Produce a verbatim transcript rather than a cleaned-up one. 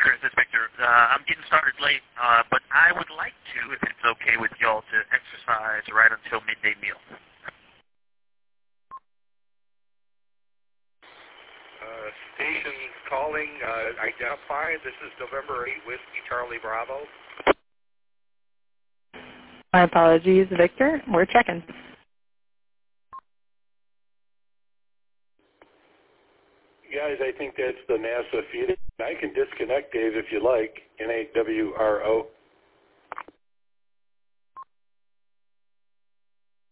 Chris, it's Victor. Uh, I'm getting started late, uh, but I would like to, if it's okay with y'all, to exercise right until midday meal. Uh, station calling, uh, identified. This is November eight Whiskey Charlie Bravo. My apologies, Victor. We're checking. Guys, I think that's the NASA feed. I can disconnect, Dave, if you like. N A W R O.